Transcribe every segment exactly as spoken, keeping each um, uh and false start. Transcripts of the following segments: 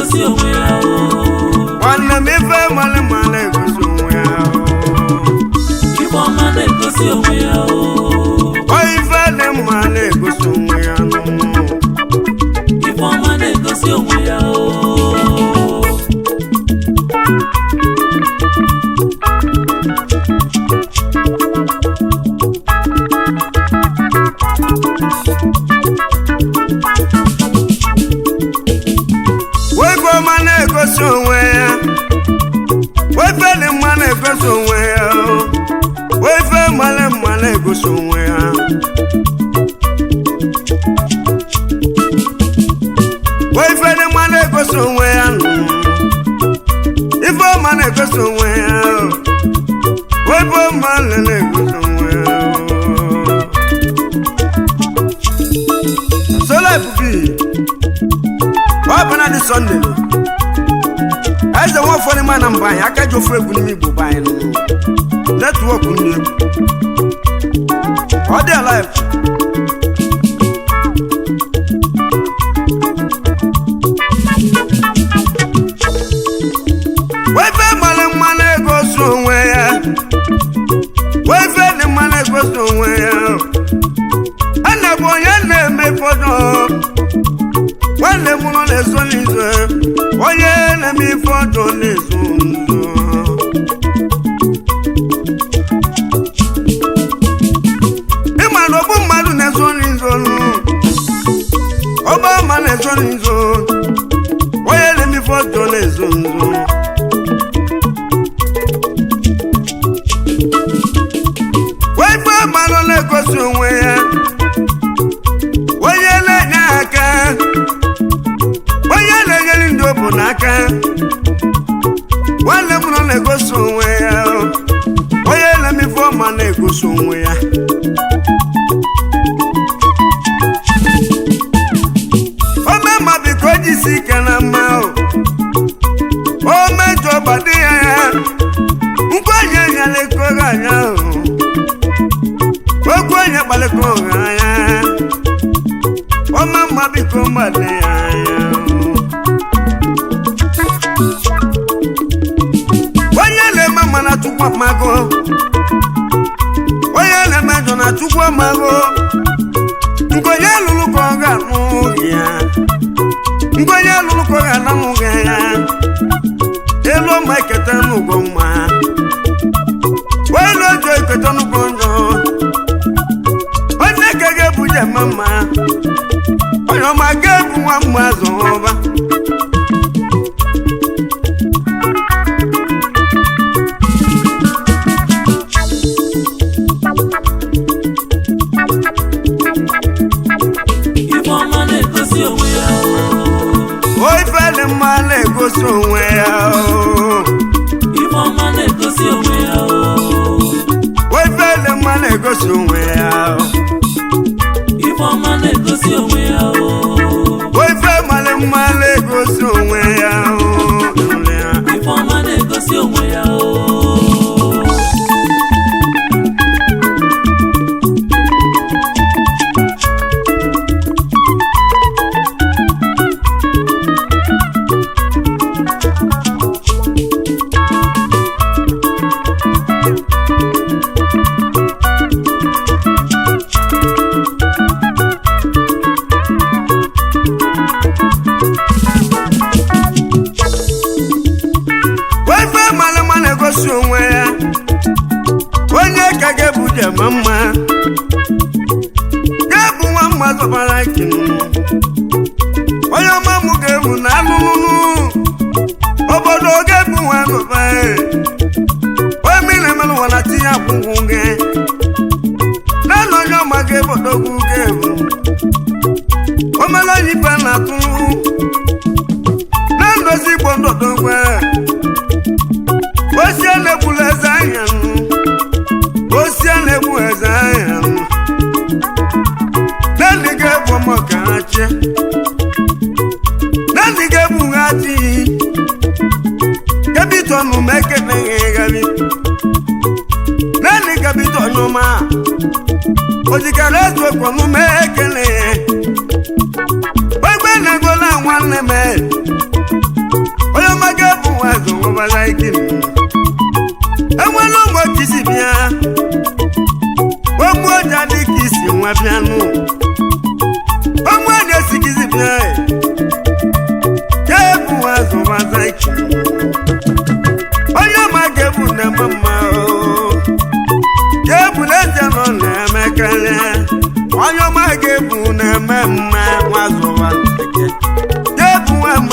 na-egosi onwe ya nwanne m ife male mma na-egosi onwe ya ife ọma na-egosi onwe ya o ife dị mma na-egosi onwe ya ife ọma na-egosi onwe ya wego ọma na-egosi onwe ya wefe dị mma na-egosi onwe ya wefe male mma na-egosi onwe ya wefe dị mma na-egosi onwe ya ife ọma na-egosi onwe ya wefe ọma na-egosi onwe ya sola ebubi ọbụna dị Sunday eze nwa ụfọdụ ma na mba anyị aka ji ofu egwu n'ime Igbo anyị nụ netwọk ndị egwu ọ dị alive wefe mmalị mma na-egosi onwe ya wefe dị mma na-egosi onwe ya a na-bụ onye na-eme fọdụ nwanne m nọ na-ezo n'izo onye na-eme ife ọjọọ na-ezo nzo ịma na ọbụ mmadụ na-ezo n'izo ọba ọma na-ezo n'izo onye na-eme ife ọjọọ na-ezo nzo wefe mmadụ na-egosi onwe ya onye na-enye aka onye na-enyere ndị obu n'aka nwanne m nọ na-egosi onwe ya onye na-eme ife ọma na-egosi onwe ya ome ma biko jisi ike na mma o mejọ gbadị ya ya nkwenye nyere ekoghị anya okwu onye kpalịkọghị anya ọma mma biko mgbadị ya anya onye na-eme mma na Chukwu amago onye na-emejọ na Chukwu amago nkwenye lụrụ ka ọ ga-anụ ya nkwenye lụrụ ka ọ ga-anụ ya elu ọma eketa n'ụgwọ mma onye na-ojọ eketa n'ụgwọ njọ onye ka ga-ebuje mma mma onye ọma ga-ebu nwa mma zọba ife ọma na-egosi onwe ya ife dị mma na-egosi onwe ya ife ọma na-egosi onwe ya ife dị mma na-egosi onwe ya ife ọma na-egosi onwe ya ife mmalị mma na-egosi onwe ya ife ọma na-egosi onwe ya na-egosi onwe ya onye ka ga-ebuje ma mma ga-ebu nwa mma zọbara kinu onye ọma mụ ga-ebu na alụlụlụ obodo ga-ebu nwa zọba onye mmiri na-emelụ wala tinye akwụkwụ gị naanị onye ọma ga-ebodogwu ga-ebu omele onye ife na-atụrụ na ndozi igbo ndọdogwe osie na-egbula eze anya osie na-egbu eze anya naanị ga-ebu ọmọkachi naanị ga-ebu hachi gabitọnụ ma ekeneghị gabi naanị gabitọnụ ma ojikara ezu okwanụ ma ekeneghị ogbe na-egola nwanne m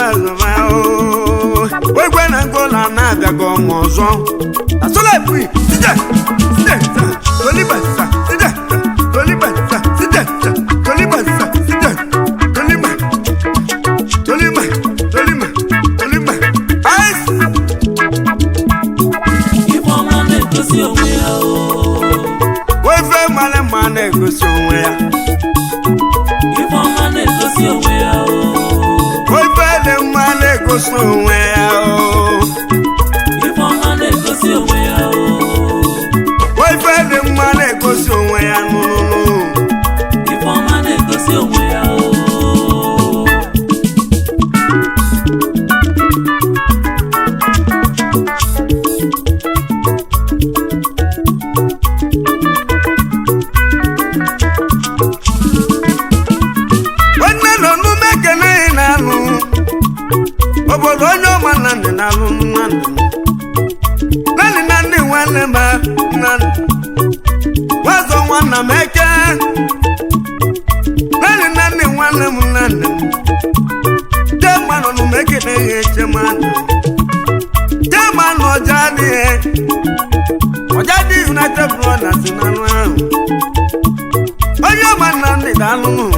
azọba o wegwe na ngola na-abịago ọmụ ọzọ asọlepụ side side tolibasa side tolibasa side tolibasa side tolima tolima tolima tolima ice Ifeọma na-egosi onwe ya o wefe male ma na-egosi onwe ya Ifeọma na-egosi onwe ya o wefe le ma na-egosi onwe ya o Ifeọma na-egosi onwe ya o wefe le ma na-egosi onwe ya nụnụnụ Ifeọma na-egosi onwe ya o onye nọ n'ume kene na-alụ obodo onye ọma na ndị na-alụ nnadị naanị na ndị nwanne ma nnadị wazọ nwanna m eke naanị na ndị nwanne m nnadị jema nọ n'ume kene ihe jema nọ jema nọ ọja adịghị ọja dị United Brothers na anụ ahụ onye ọma na ndị ga-alụ n'ụlọ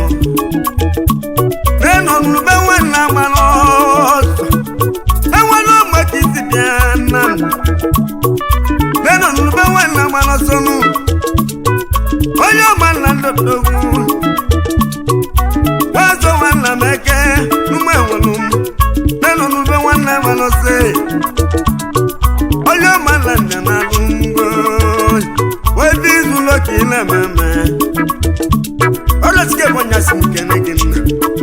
neno nube nwanna mmanụ ọzọ enwere ụmụ ka isi bịa nna m neno nube nwanna mmanụ ọsọnụ onye ọma nna ndọdọgwu wazọ nwanna m eke n'ụmụ enwere m neno nube nwanna mmanụ ọsọ onye ọma nna nne na-alụ ngwo webe izu ụlọ ka ị na-ememe ọrụ sike bụ nyasị m kene gị nna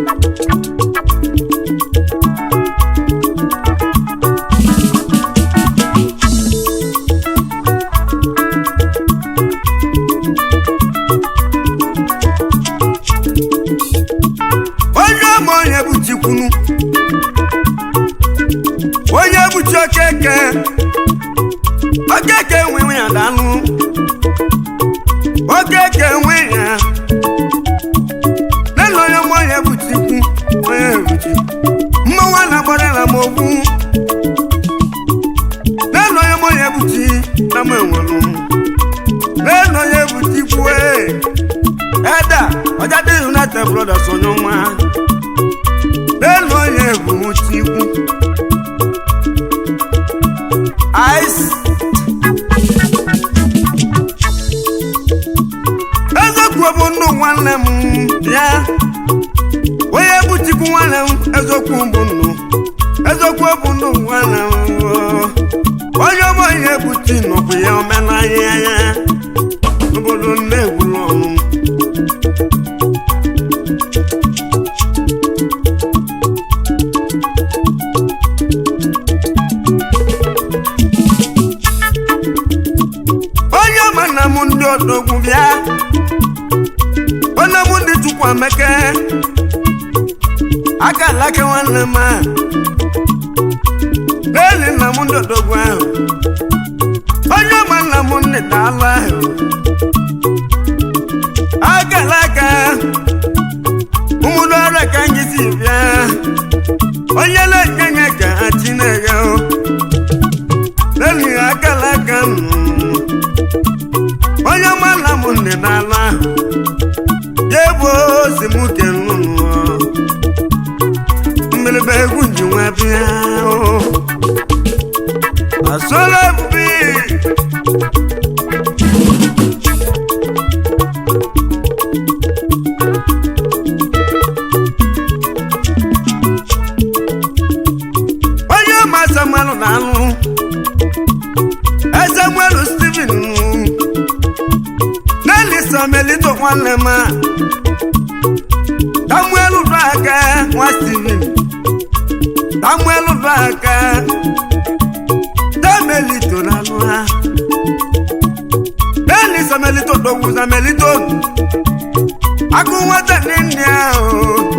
onye ọma onye bụ chikwunu onye bụ chi okeke okeke nwe ya dalụ okeke nwe ya nelo onye ọma onye bụ chikwu onye bụ chi mmanwụ na-agbarala m okwu nelo onye ọma onye bụ chi na m enwelu nelo onye bụ chikwu eda ọjadị United Brothers onye ọma nelo onye bụ chikwu ice eziokwu bụ ndụ nwanne m ya onye bụ chikwu nwanne m eziokwu bụ ndụ eziokwu bụ ndụ nwanne m onye ọma onye bụ chi nọbụ ya omenanya ya obodo na-egwulu ọnụ onye ọma nna m ndị odogwu bịa onye m ndị Chukwu Emeke aka alaka nwanne m a n'eli nna m ndị odogwu ahụ onye ọma nna m ndị daalụ ahụ aka alaka ụmụdụ ọrụ ka anyị si bịa onye na-enye ka Chineke n'eli aka alaka onye ọma nna m ndị daalụ ahụ jebo si m ke nnụnụ mmelebe egwu nji nwa bịa asọla ebubi onye ọma Samuel na-alụ Samuel Stephen Nelisa Melito nwanne m Samuel Daka nwa Stephen Samuel Daka Melito na-alụ ha Nelisa Melito dogwuza Melito agụ nwata ndị ahụ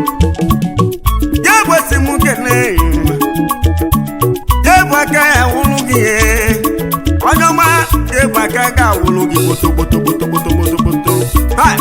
ya gbasi m kene ya bụ aka ya wụrụ gị onye ọma ya bụ aka ga awụrụ gị kpotokpotokpotokpotokpoto hai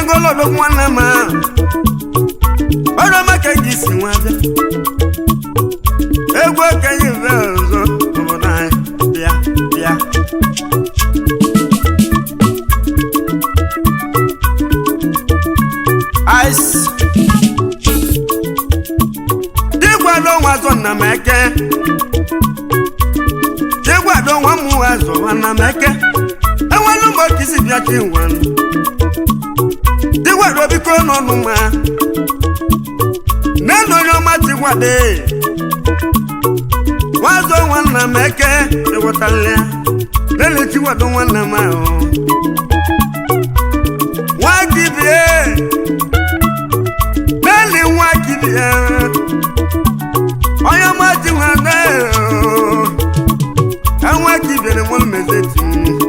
ngolo do nwanne ma ọrụ maka gị si nwa bịa egwu okenye mbe ọzọ obodo anyị bịa bịa ice dịkwado nwa zọ na meke dịkwado nwa mụ azọ na meke enwelu mgbe ka isi bịa ka ịnwanụ dịkwado biko n'ọnụ ma nenu onye ọma dịkwade nwazọ nwanna m eke ịghọtala ya nenu dịkwado nwanna m ahụ nwa gibie nenu nwa gibie onye ọma dịkwade enwe gibie na mụlụ mezeti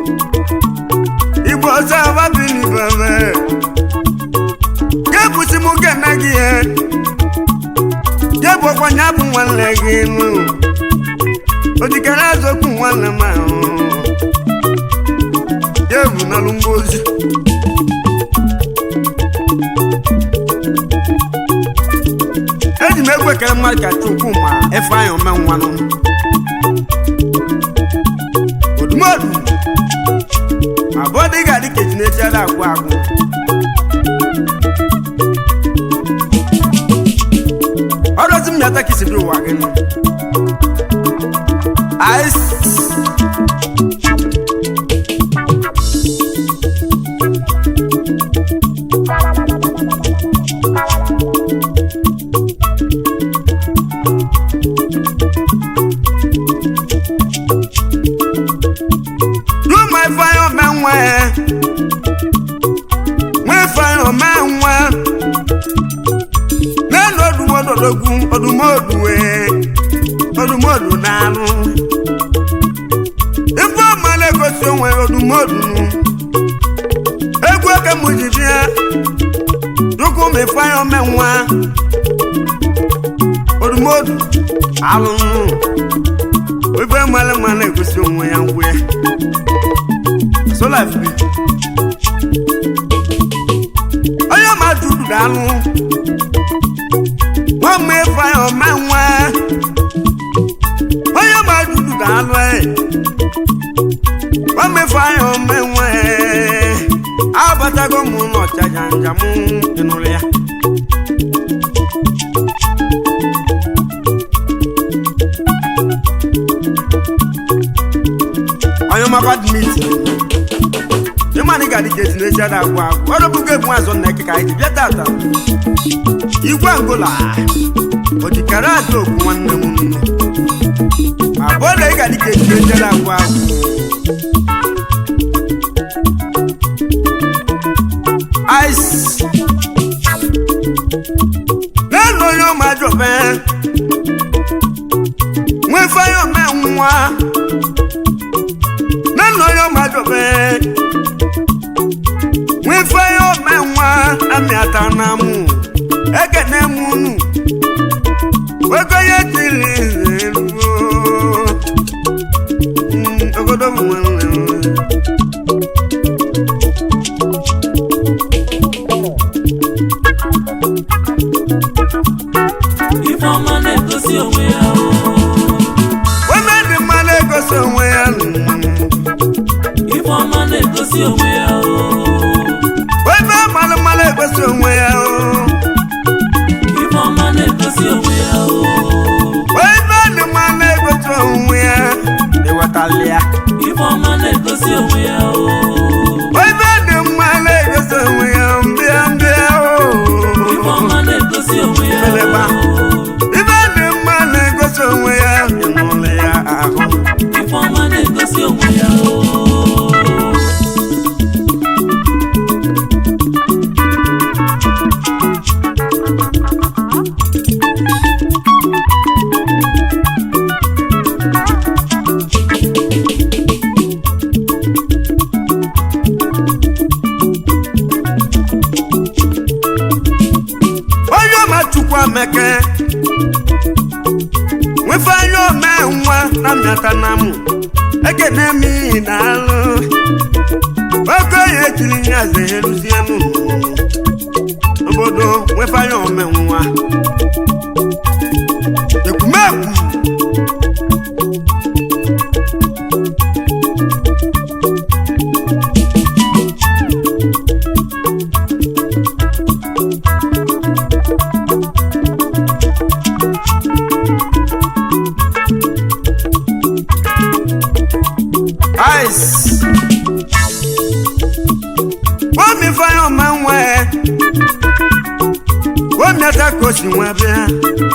igbo ọzọ ababi n'ibebe gebusi mụ gana gị ya jebo kwa nyabu nwanne gị nụ ojikere azokwu nwanne m ahụ jebu n'alụ ngozi eji m egwu ekere mmadụ ka chukwu ma efe anyị ome nwanụ odumodu ma bọdị ga-adị ka eji na agwụ agwụ ọdọtí mi yàtọ̀ kìí sì bí wà gẹ́nu. Ice. Do my fire man where? My fire man where? Odogun odumodu we odumodu nanu ifo male go so we odumodu nu egwu ke mujibia duku me fayo menwa odumodu alunu ifo male male go so we yan we so life be ayo ma dudu danu wọ́n mú ẹ̀fà ọmọ ẹ̀wọ̀n wọ́n yóò máa dúdú dànù ẹ̀ wọ́n mú ẹ̀fà ọmọ ẹ̀wọ̀n ẹ̀ àbátágọ́ mú náà jàjàjà mú inú rẹ̀ yá. ọyọ́ máa bá di mìtì ní màá ní gàdí kejì ní ẹ̀ṣẹ́ dàgbà ọdún búkẹ́ fún àzọ nà kíkà ìdí bíẹ́ tààtà. Igwe Angola ojikara atọ okwu nwanne m nnu abụọ na ịga dịka ejire ejere agwa agwụ ice n'elu onye ọmajọbe nwefe ya ome nwa n'elu onye ọmajọbe nwefe ya ome nwa amịata na mụ ekene munu wego ye tiri zeruo ogodo mwanne ifo mane gosi onwe ya weme di mane gosi onwe ya ifo mane gosi onwe ya weme mane mane gosi onwe ya Talia. If I'm a negosi onwe ya o. Why bad man negosi onwe ya mbia mbia o. If I'm a negosi onwe ya o. If bad man negosi onwe ya nyole ya aho. If I'm a negosi onwe ya o. Meke we fanyo me nwa na myata namu eke na mi na lo oko ye tiri nyaze elusianu nwefanye omenwa ekwumekwu ice wami fanye omenwe wami atakosi nwa bịa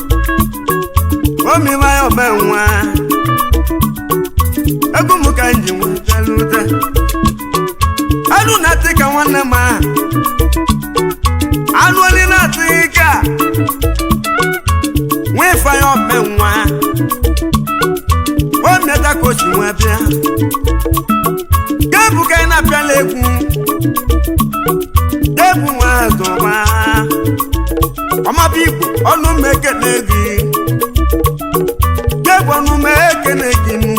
wami fanye omenwe ego m ka nji nwa bịalute anụ na-atị ka nwanne m anụ oli na-atị ka nwe fanye omenwe wami atakosi nwa bịa Debu ka ina piala egwu Debu nwa zọba Ọmabigbo ọnụ m ekene gị Debu ọnụ m ekene gị nụ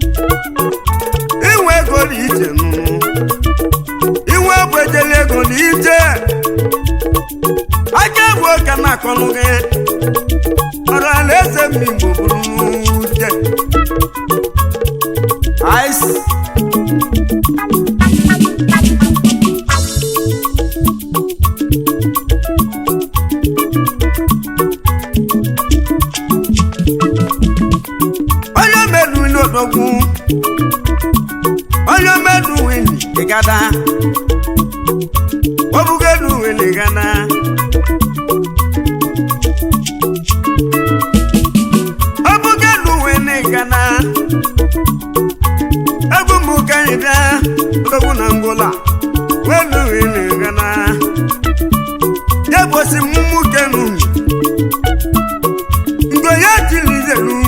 Iwe ego dị iche nụ Iwe egwu ejele ego dị iche Aka egwu oke na akọnụ gị Ọrụ alaeze m Igbo bụrụ n'ute Ice Ogun Oyo medu wini igada Obugedu wini igada Obugedu wini igada Egu mukanyida Ogu nangola Wedu wini igada Yebosi mumukenu Ngoya jilizelu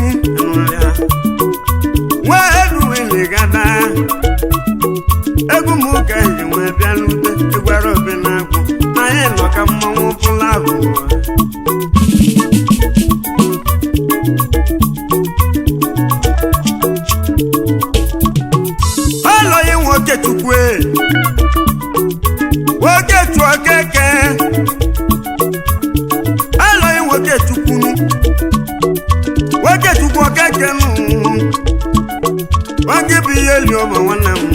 Egu m ka anyị nwee bịa n'ute egwara obi na-agwụ na anyị nọ ka mmanwụ bụla ahụ alọghị nwoke chukwu nwoke chụọ keke alọghị nwoke chukwu nwoke chukwu okeke nụ Oge bụ ihe li ọma nwanne m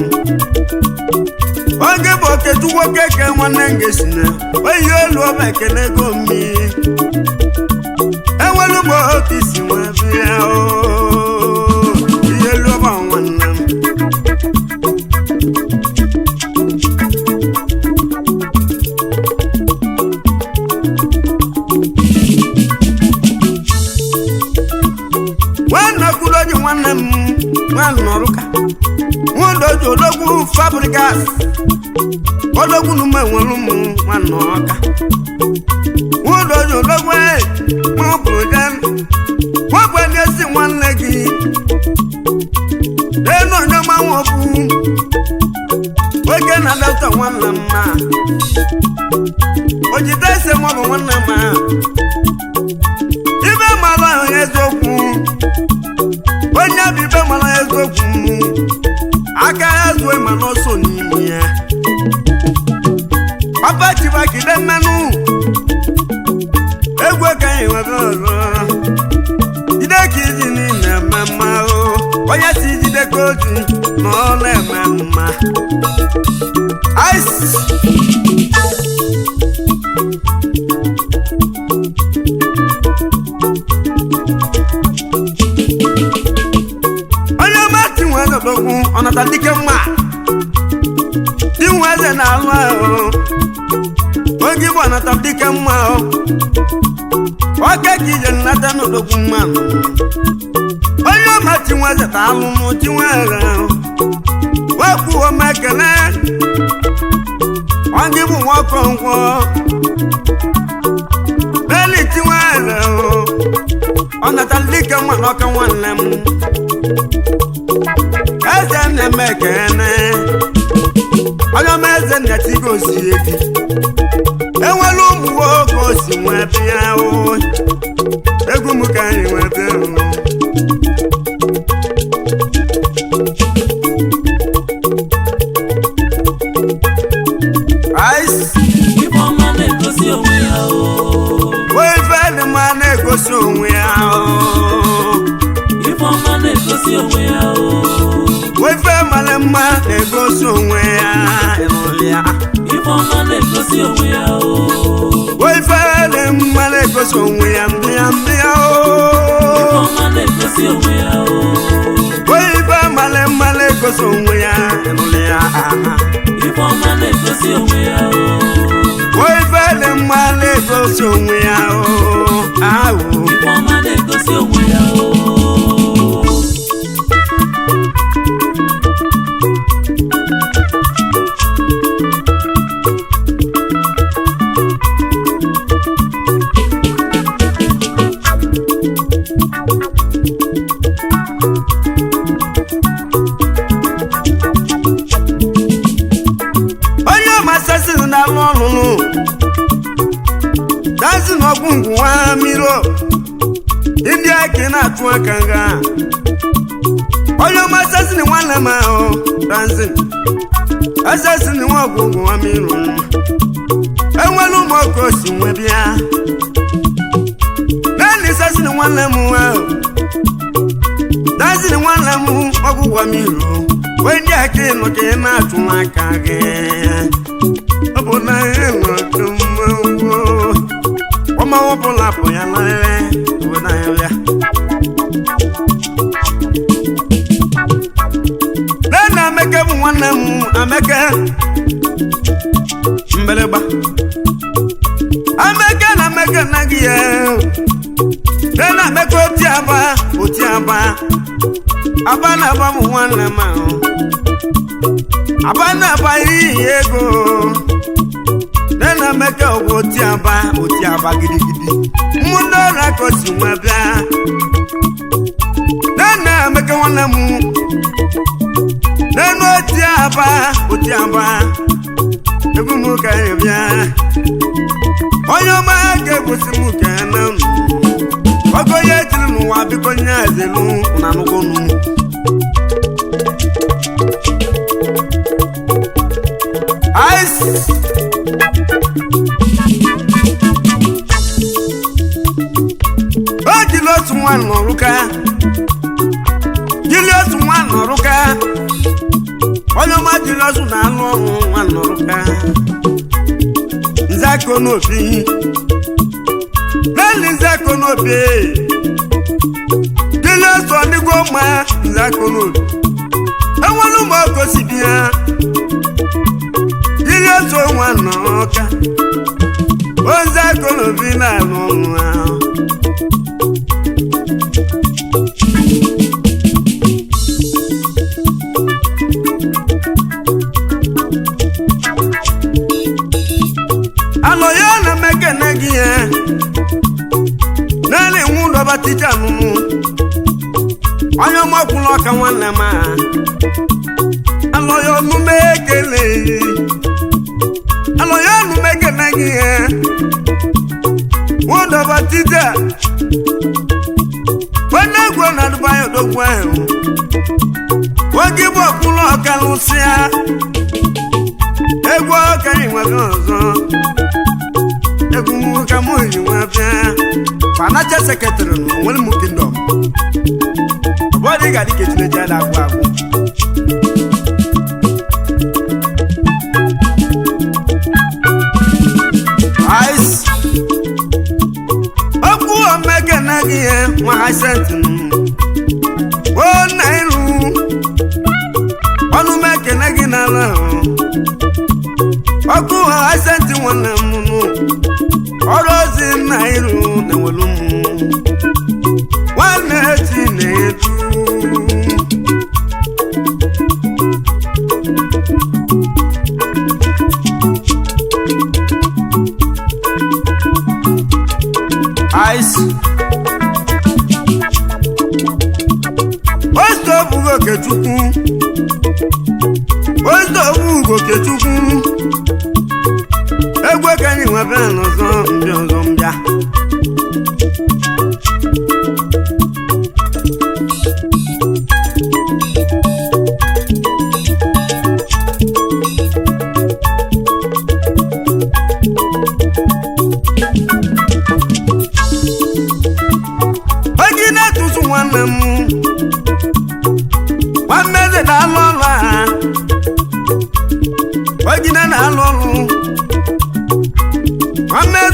Oge bụ oke chukwu keke nwanne m ga-esi na oyi olu ọma ekele ego mmiri enwelu m oke isi nwa bịa ihe elu ọma nwanne m nwanne kwuru oji nwanne m nwanne ọrụka nwodo ji odogwu fabrikas odogwu nume nwere ụmụ nwanne ọka nwodo ji odogwu maọbụrụ jen nwagwe na-esi nwanne gị enu onye manwe ọbụ oge na dọkịta nwanne mma ojide ese maọbụ nwanne mma ibe mara onye eziokwu onye bụ ibe mara eziokwu aka ya zuo ma n'ọsọ n'ime ya papa chibakide mmanụ egwu ka anyị nwere ọzọ jide ka iji niile eme mma onye si jide ka oji na ọ na-eme mma ice Odogwu ọnata dike mma di nweze na alụ ahụ oge bụ ọnata dike mma oke ka ije nnata n'odogwu mma onye ọma ti nweze ta alụ mụ ti nwere wekwu ome ekele oge bụ nwoke ngwọ beli ti nwere ọnata dike mma n'ọka nwanne m eze na-eme ekene onye ọma eze na-etigo osi ebi enwere ụmụ nwoke osi nwee bịa egwu m ka anyị nwee bịa ice ife ọma na-egosi onwe ya na-egosi onwe ya Ifeọma na-egosi onwe ya ife mara mma na-egosi onwe ya ịnụrụ ya Ifeọma na-egosi onwe ya ife dị mma na-egosi onwe ya ndị ya ndị ya Ifeọma na-egosi onwe ya ife mara mma na-egosi onwe ya ịnụrụ ya Ifeọma na-egosi onwe ya ife dị mma na-egosi onwe ya ahụ Ifeọma na-egosi onwe ya dazi n'ọgwụ wa miro ndị ake na-atụ aka nga onye ọma asasi ni nwanne m ahụ dazi asasi ni nwa ọgwụ wa miro enwere ụmụ ọkụ osi nwe bịa naanị asasi ni nwanne m ahụ dazi ni nwanne m ọgwụ wa miro wee ndị ake nọ ka ị na-atụ aka gị ọ bụ na enwere mmanwụ ọma ọbụla bụ ya narịrị uwe n'ahịa nena Ameke bụ nwanne m Ameke mbeleba Ameke na Ameke na gị ya nena Ameke oti aba oti aba aba na aba bụ nwanne m ahụ aba na aba iyi ego nena Ameke ọgwụ oti aba oti aba gidigidi mụndụ ọrụ akọsi nwa bịa nena Ameke nwanne m nena oti aba oti aba egwu m ka ya bịa onye ọma ga-egosi m ka ya na ọgọ ya ejiri n'ụwa biko nye azelu na nụgonu ice Julius nwa nọrụka Julius nwa nọrụka onye ọma Julius na-alụ ọrụ nwa nọrụka Nzako n'obi Nani Nzako n'obi Julius ọdịgo mma Nzako n'obi enwere ụmụ okosi bịa Julius nwa nọrụka Nzako n'obi na-alụ ọrụ ahụ ano ya na Ameke na gị ya nani nwu dọba tija nụnụ onye ọmakwụlọ ọka nwanne m ano ya ọnụme ekele ano ya ọnụme ekele gị ya nwu dọba tija onye egwu na adụba ya odogwu ahụ oge bụ ọkwụlọ ọka lụsịa egwu ọka inwere ọzọ egwu m ka m yi nwa bịa financial secretary na onwere m kingdom ọbọdụ ị ga-adị ka echineji a na-agwụ agwụ ice okwu Ameke na gị ya nwa Hyacinth o na iru ọnụ Ameke na gị n'ala ọkụ Hyacinth nwanne m nụ ọrụ ozi na iru na-enwelu m nwanne chi na-edu ice osto bugo Okechukwu osto bugo Okechukwu egwu ka anyị nwebe n'ọzọ ndị ọzọ mbịa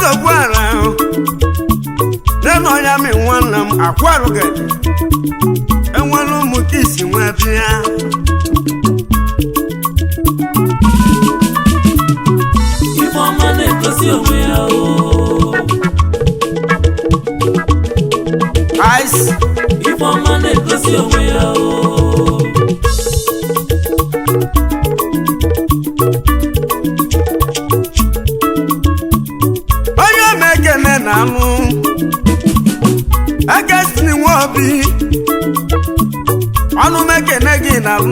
gwara neno ya mi nwanna m akwarụ gị enwere ụmụ ka isi nwe bịa Ifeọma na-egosi onwe ya o ice Ifeọma na-egosi onwe ya o onye mekene na anụ egesini nwa obi ọnụ mekene gị na anụ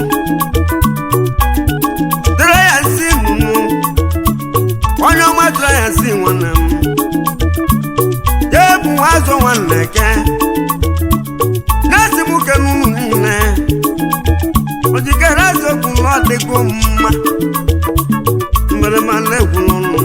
dịrị ya si mụ onye ọma dịrị ya si nwanne m ya ebu azụ nwanne ke na-esi m ke n'ụlọ niile ojikere eziokwu na ọ dịgo mma mgbe ma na-egwu n'ọnụ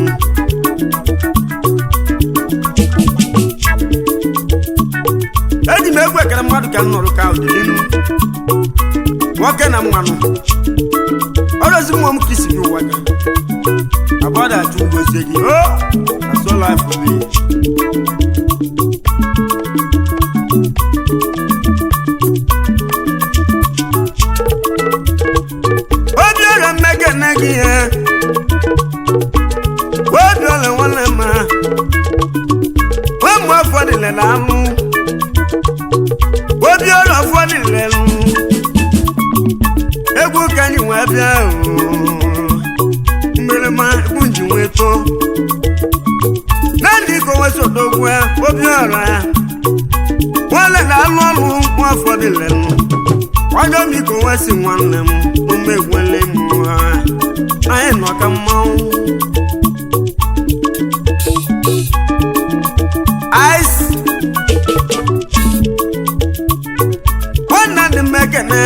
eji m egwu ekere mmadụ ka m nọrọ ka ụdịrịnu nwoke na mmanụ ọrụzi mmụọ m ka isi gị ụwa gị abada achụ ngozi gị o asola afụbi obi ọrịa mmekene gị ihe obi ọrịa nwanne ma nwe mgbe afọ dịle na anụ obi ọrịa afọ dịle nụ egwu ka anyị wee bịa mmiri ma egwu nji nwee too na ndị ka onwe sodogwe obi ọrịa nwanne na-alụ ọrụ nwa afọ dịle nụ onye omi ka onwe si nwanne m ume egwele m anyị nọ ka mmanwụ ice nwanne ndị m ekene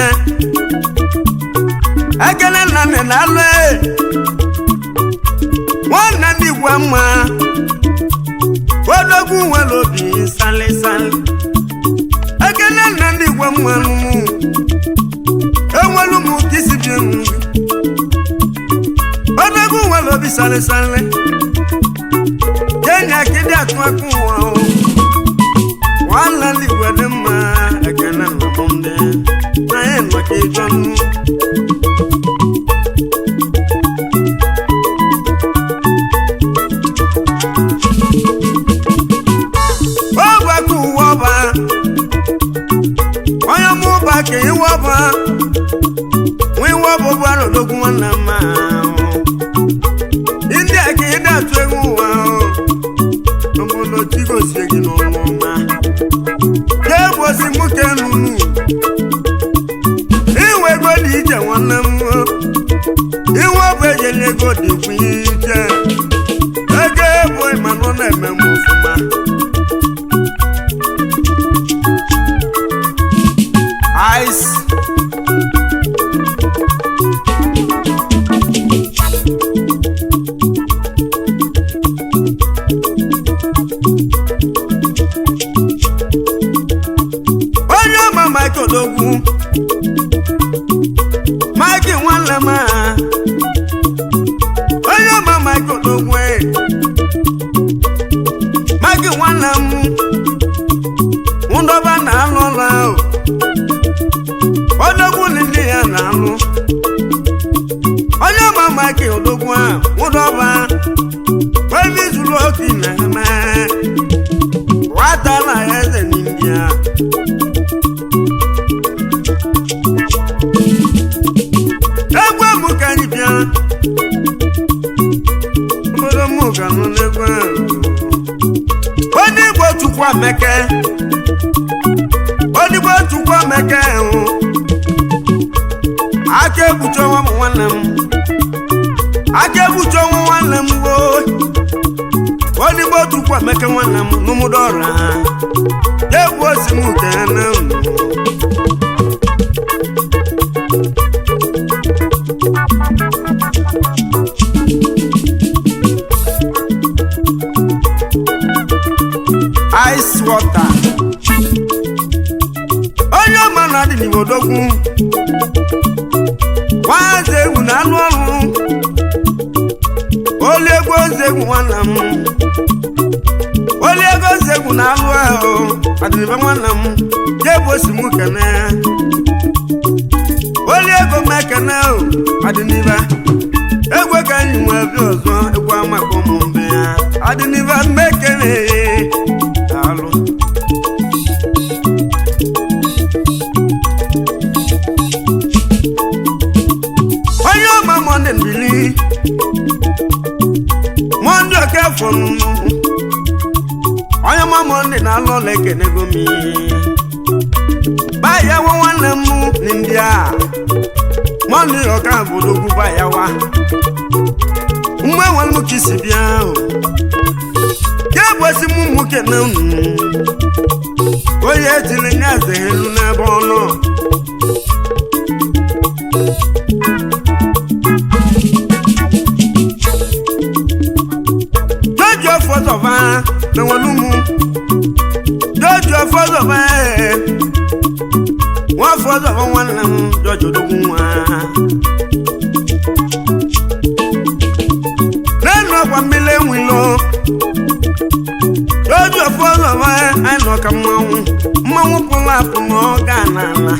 ekele nna nne na alụ nwanne ndị igwe mma odogwu nwere obi sali sali ekele nna ndị igwe mma nụ enwelu m ka isi bi m odogwu nwere obi sali sali jenye akịdị atụ aka ụwa nwanne ndị igwe dị mma ekele nna m ndị anyị nọ ka ịjọ nụ ọgbakọ uwe ọba onye mụba ka iwe ọba nwa iwe ọba bụ arụdogwu nwanne mma ndị a ka ịda atụ egwu ụwa obodo chigozie gị n'ọnụ ọma ga-egbosi nwoke nunu iwe ego dị iche nwanne m iwe ọbụ ejeli ego dịkwa iche ego ebo ma nọ na-eme m ọfụma ice onye ọma Mike Odogwu Mike nwanne m onye ọma Mike Odogwu Mike nwanne m ndọba na-alụ ọrụ ahụ Odogwu ndị ya na-alụ onye ọma Mike Odogwu ahụ ndọba ebe zuru oke na-eme nwata na eze n'India egwu m ka anyị bịa obodo m ga nọ n'egwu ahụ onye Igbo Chukwu Ameke onye Igbo Chukwu Ameke hụ aka ebucha ọnwa m nwanne m aka ebucha ọnwa nwanne m gboo onye Igbo Chukwu Ameke nwanne m n'ụmụdọ ọrụ ha egwu osi m nke na m ice water onye ọma na adị n'Igbo Odogwu nwaze egwu na anụ ọrụ olu egwu ego zegwu nwanna m oli ego zegwu na alụ ahụ adịnibe nwanna m jebe osimu kene oli ego mekene adịnibe egwe ka anyị nwe bi ọzọ egwu amaka ụmụ mbe ya adịnibe mmekene alụ onye ọma monde mbili monde oke fọnụ onye ọma monde na-alụ ọla ekenego mi bayawa nwanne m ndị a monde ọka bodogwu bayawa mgbe nwanne m kisi bịa ahụ ka ebosi m nwoke na unu onye etiri nye aze elu n'ebe ọnụ Jojo fọzọba na nwalumu Jojo fọzọba nwa fọzọba nwanne m Jojo dogwu nwa n'enu ọkwa mmiri enwilo Jojo fọzọba anyị nọ ka mmanwụ mmanwụ pụrụ apụ n'ọga n'ala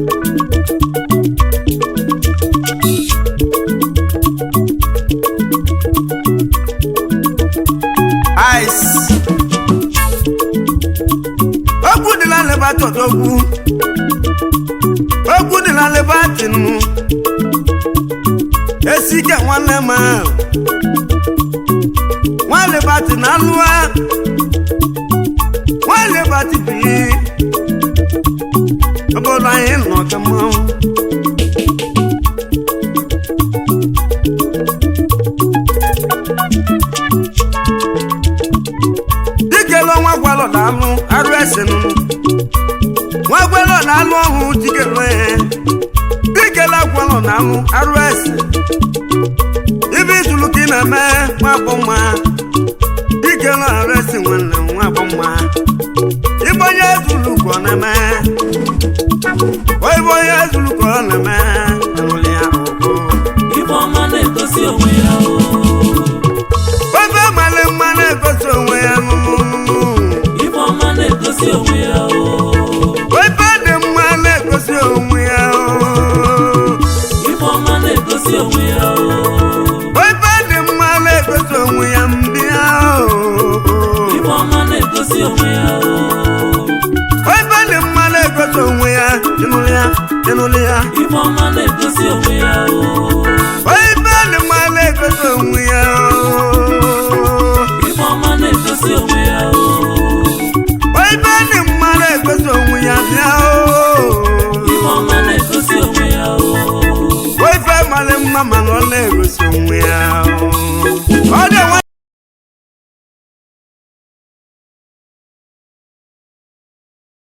ice ogwu dị na lebata odogwu ogwu dị na lebata nnu esike nwanne m nwa lebata na alụwa nwa lebata bili obodo anyị nọ ka mmanwụ nwa gwalọ na-alụ arụ ese nụ nwa gwalọ na-alụ ọhụ dikele dikele gwalọ na-alụ arụ ese ibe izulu ka ị na-eme nwa bụ mma dikele arụ ese nwanne nwa bụ mma ibe onye ezulu ka ọ na-eme ibe onye ezulu ka ọ na-eme enwere ya ụgụ ibe ọma na-egosi onwe ya obe mmalị mma na-egosi onwe ya n'ụmụ na-egosi onwe ya ebe dị mma na-egosi onwe ya ife ọma na-egosi onwe ya ebe dị mma na-egosi onwe ya mbịa ife ọma na-egosi onwe ya ebe dị mma na-egosi onwe ya ịnụlị ya ịnụlị ya ife ọma na-egosi onwe ya ebe dị mma na-egosi onwe ya ife ọma na-egosi onwe ya ebe dị mma na-egosi onwe ya bịa ife ọma na-egosi onwe ya ife mara mma mana ọ na-egosi